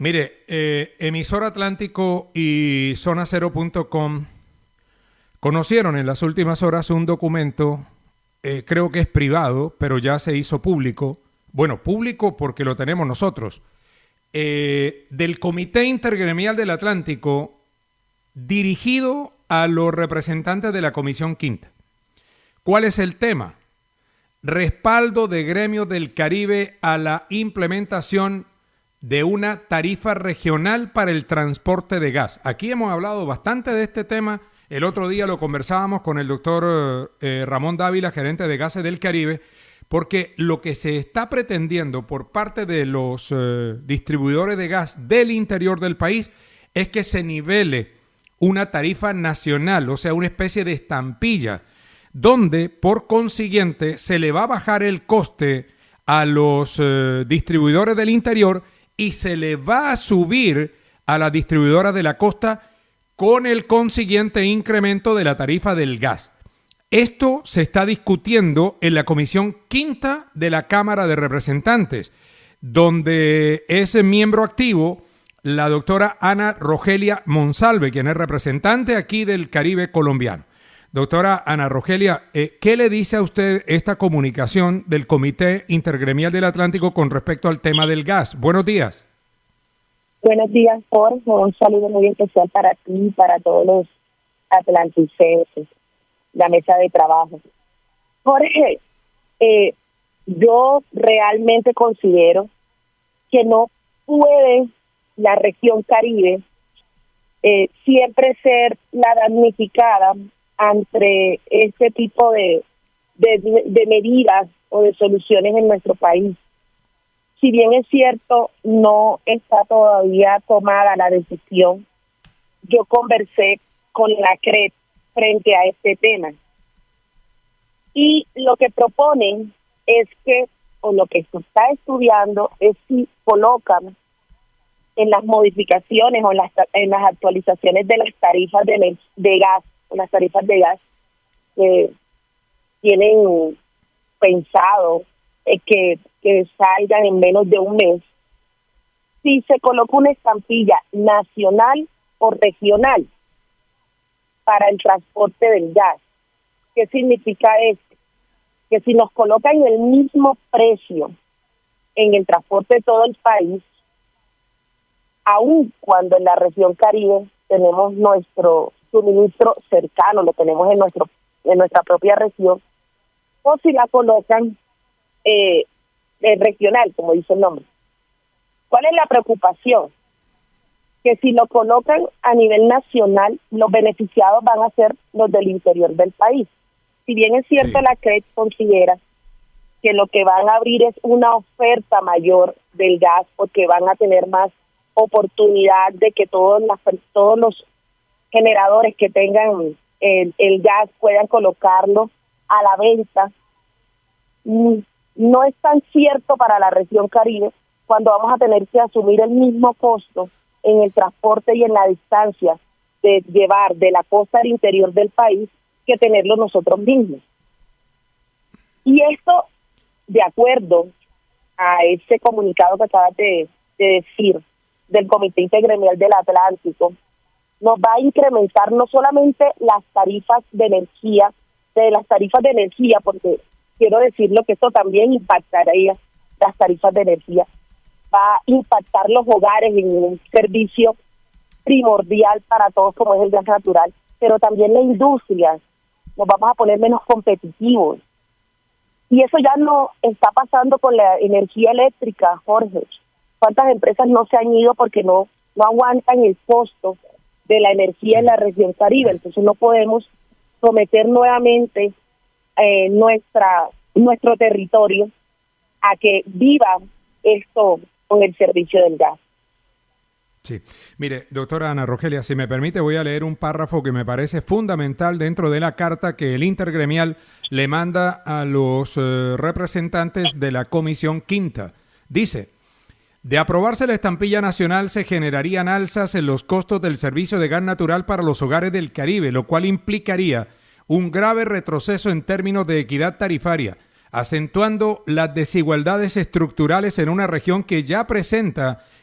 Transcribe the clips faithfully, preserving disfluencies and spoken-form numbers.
Mire, eh, Emisor Atlántico y Zona Cero punto com conocieron en las últimas horas un documento, eh, creo que es privado, pero ya se hizo público. Bueno, público porque lo tenemos nosotros. Eh, del Comité Intergremial del Atlántico, dirigido a los representantes de la Comisión Quinta. ¿Cuál es el tema? Respaldo de gremios del Caribe a la implementación de una tarifa regional para el transporte de gas. Aquí hemos hablado bastante de este tema. El otro día lo conversábamos con el doctor eh, Ramón Dávila, gerente de Gases del Caribe, porque lo que se está pretendiendo por parte de los eh, distribuidores de gas del interior del país es que se nivele una tarifa nacional, o sea, una especie de estampilla, donde por consiguiente se le va a bajar el coste a los eh, distribuidores del interior y se le va a subir a las distribuidoras de la costa con el consiguiente incremento de la tarifa del gas. Esto se está discutiendo en la Comisión Quinta de la Cámara de Representantes, donde es miembro activo la doctora Ana Rogelia Monsalve, quien es representante aquí del Caribe colombiano. Doctora Ana Rogelia, eh, ¿qué le dice a usted esta comunicación del Comité Intergremial del Atlántico con respecto al tema del gas? Buenos días. Buenos días, Jorge. Un saludo muy especial para ti y para todos los atlanticenses, la mesa de trabajo. Jorge, eh, yo realmente considero que no puede la región Caribe eh, siempre ser la damnificada ante este tipo de, de, de medidas o de soluciones en nuestro país. Si bien es cierto, no está todavía tomada la decisión, yo conversé con la C R E T frente a este tema. Y lo que proponen es que, o lo que se está estudiando, es si colocan en las modificaciones o en las, en las actualizaciones de las tarifas de, de gas, las tarifas de gas que tienen pensado eh, que, que salgan en menos de un mes, si se coloca una estampilla nacional o regional para el transporte del gas. ¿Qué significa esto? Que si nos colocan el mismo precio en el transporte de todo el país, aun cuando en la región Caribe tenemos nuestro suministro cercano, lo tenemos en nuestro en nuestra propia región, o si la colocan eh, eh, regional, como dice el nombre. ¿Cuál es la preocupación? Que si lo colocan a nivel nacional, los beneficiados van a ser los del interior del país. Si bien es cierto, sí, la C R E T considera que lo que van a abrir es una oferta mayor del gas, porque van a tener más oportunidad de que todos, las, todos los generadores que tengan el, el gas puedan colocarlo a la venta. No es tan cierto para la región Caribe, cuando vamos a tener que asumir el mismo costo en el transporte y en la distancia de llevar de la costa al interior del país que tenerlo nosotros mismos. Y esto, de acuerdo a ese comunicado que acabas de, de decir del Comité Intergremial del Atlántico, nos va a incrementar no solamente las tarifas de energía, de las tarifas de energía, porque quiero decirlo que esto también impactaría las tarifas de energía, va a impactar los hogares en un servicio primordial para todos como es el gas natural, pero también la industria, nos vamos a poner menos competitivos. Y eso ya no está pasando con la energía eléctrica, Jorge. ¿Cuántas empresas no se han ido porque no, no aguantan el costo de la energía en la región Caribe? Entonces no podemos someter nuevamente eh, nuestra nuestro territorio a que viva esto con el servicio del gas. Sí. Mire, doctora Ana Rogelia, si me permite, voy a leer un párrafo que me parece fundamental dentro de la carta que el Intergremial le manda a los eh, representantes de la Comisión Quinta. Dice: de aprobarse la estampilla nacional, se generarían alzas en los costos del servicio de gas natural para los hogares del Caribe, lo cual implicaría un grave retroceso en términos de equidad tarifaria, acentuando las desigualdades estructurales en una región que ya presenta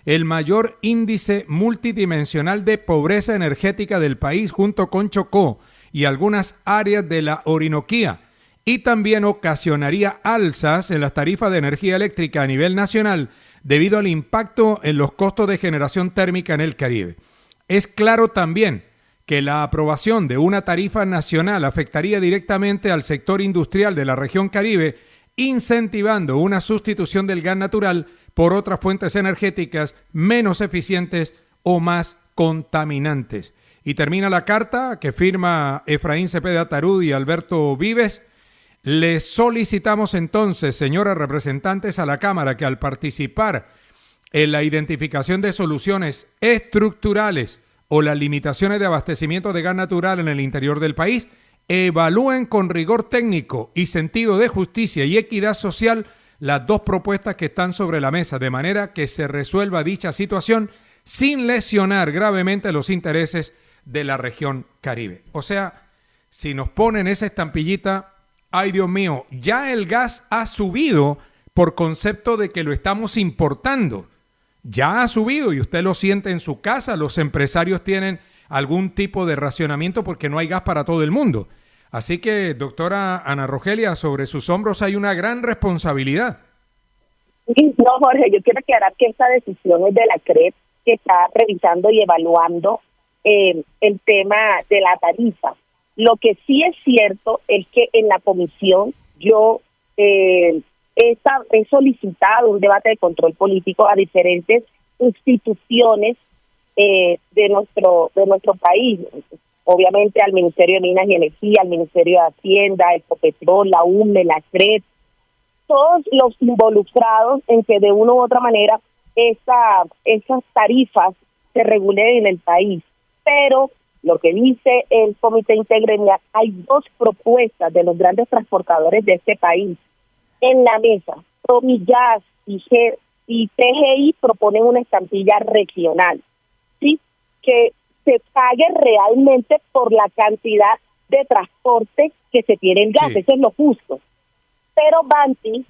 el mayor índice multidimensional de pobreza energética del país junto con Chocó y algunas áreas de la Orinoquía, y también ocasionaría alzas en las tarifas de energía eléctrica a nivel nacional debido al impacto en los costos de generación térmica en el Caribe. Es claro también que la aprobación de una tarifa nacional afectaría directamente al sector industrial de la región Caribe, incentivando una sustitución del gas natural por otras fuentes energéticas menos eficientes o más contaminantes. Y termina la carta que firma Efraín Cepeda Tarud y Alberto Vives. Les solicitamos entonces, señoras representantes a la Cámara, que al participar en la identificación de soluciones estructurales o las limitaciones de abastecimiento de gas natural en el interior del país, evalúen con rigor técnico y sentido de justicia y equidad social las dos propuestas que están sobre la mesa, de manera que se resuelva dicha situación sin lesionar gravemente los intereses de la región Caribe. O sea, si nos ponen esa estampillita, ay Dios mío, ya el gas ha subido por concepto de que lo estamos importando. Ya ha subido y usted lo siente en su casa, los empresarios tienen algún tipo de racionamiento porque no hay gas para todo el mundo. Así que, doctora Ana Rogelia, sobre sus hombros hay una gran responsabilidad. No, Jorge, yo quiero aclarar que esta decisión es de la C R E P, que está revisando y evaluando eh, el tema de la tarifa. Lo que sí es cierto es que en la comisión yo eh, he, he solicitado un debate de control político a diferentes instituciones eh, de nuestro de nuestro país, obviamente al Ministerio de Minas y Energía, al Ministerio de Hacienda, Ecopetrol, la U M E, la C R E P, todos los involucrados en que de una u otra manera esa, esas tarifas se regulen en el país. Pero lo que dice el Comité Intergremial, hay dos propuestas de los grandes transportadores de este país en la mesa. Promigas y, G, y T G I proponen una estampilla regional, ¿sí? Que se pague realmente por la cantidad de transporte que se tiene en gas, sí. Eso es lo justo. Pero Banti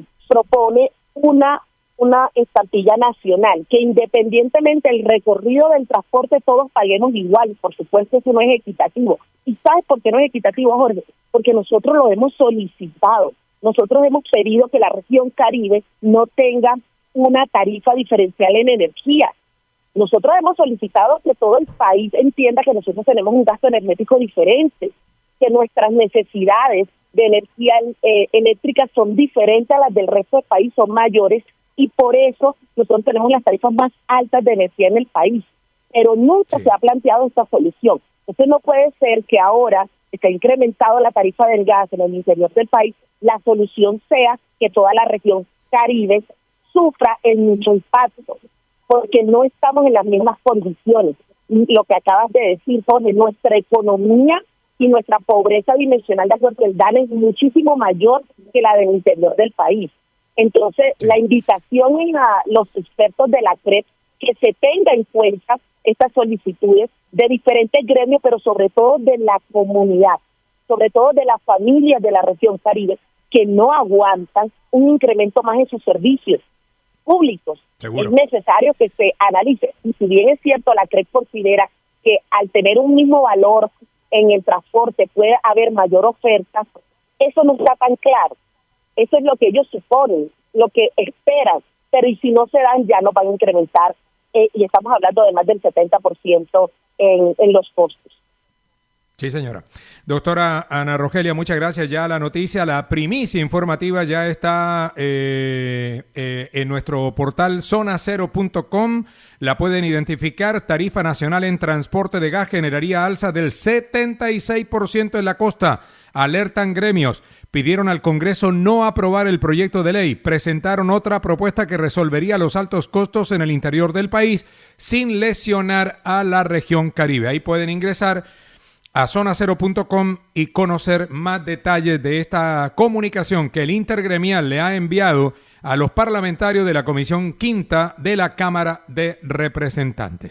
propone una una estampilla nacional, que independientemente del recorrido del transporte todos paguemos igual. Por supuesto, eso no es equitativo. ¿Y sabes por qué no es equitativo, Jorge? Porque nosotros lo hemos solicitado. Nosotros hemos pedido que la región Caribe no tenga una tarifa diferencial en energía. Nosotros hemos solicitado que todo el país entienda que nosotros tenemos un gasto energético diferente, que nuestras necesidades de energía eh, eléctrica son diferentes a las del resto del país, son mayores, y por eso nosotros tenemos las tarifas más altas de energía en el país. Pero nunca sí. se ha planteado esta solución. Entonces no puede ser que ahora que se ha incrementado la tarifa del gas en el interior del país, la solución sea que toda la región Caribe sufra el mucho impacto, porque no estamos en las mismas condiciones. Lo que acabas de decir, Jorge, nuestra economía y nuestra pobreza dimensional de acuerdo al D A N es muchísimo mayor que la del interior del país. Entonces, sí. la invitación a los expertos de la C R E P que se tenga en cuenta estas solicitudes de diferentes gremios, pero sobre todo de la comunidad, sobre todo de las familias de la región Caribe, que no aguantan un incremento más en sus servicios públicos. Seguro. Es necesario que se analice. Y si bien es cierto, la C R E P considera que al tener un mismo valor en el transporte puede haber mayor oferta, eso no está tan claro. Eso es lo que ellos suponen, lo que esperan, pero y si no se dan, ya no van a incrementar, eh, y estamos hablando de más del setenta por ciento en, en los costos. Sí, señora. Doctora Ana Rogelia, muchas gracias. Ya la noticia, la primicia informativa ya está eh, eh, en nuestro portal zona cero punto com. La pueden identificar. Tarifa nacional en transporte de gas generaría alza del setenta y seis por ciento en la costa. Alertan gremios. Pidieron al Congreso no aprobar el proyecto de ley. Presentaron otra propuesta que resolvería los altos costos en el interior del país sin lesionar a la región Caribe. Ahí pueden ingresar a zona cero punto com y conocer más detalles de esta comunicación que el Intergremial le ha enviado a los parlamentarios de la Comisión Quinta de la Cámara de Representantes.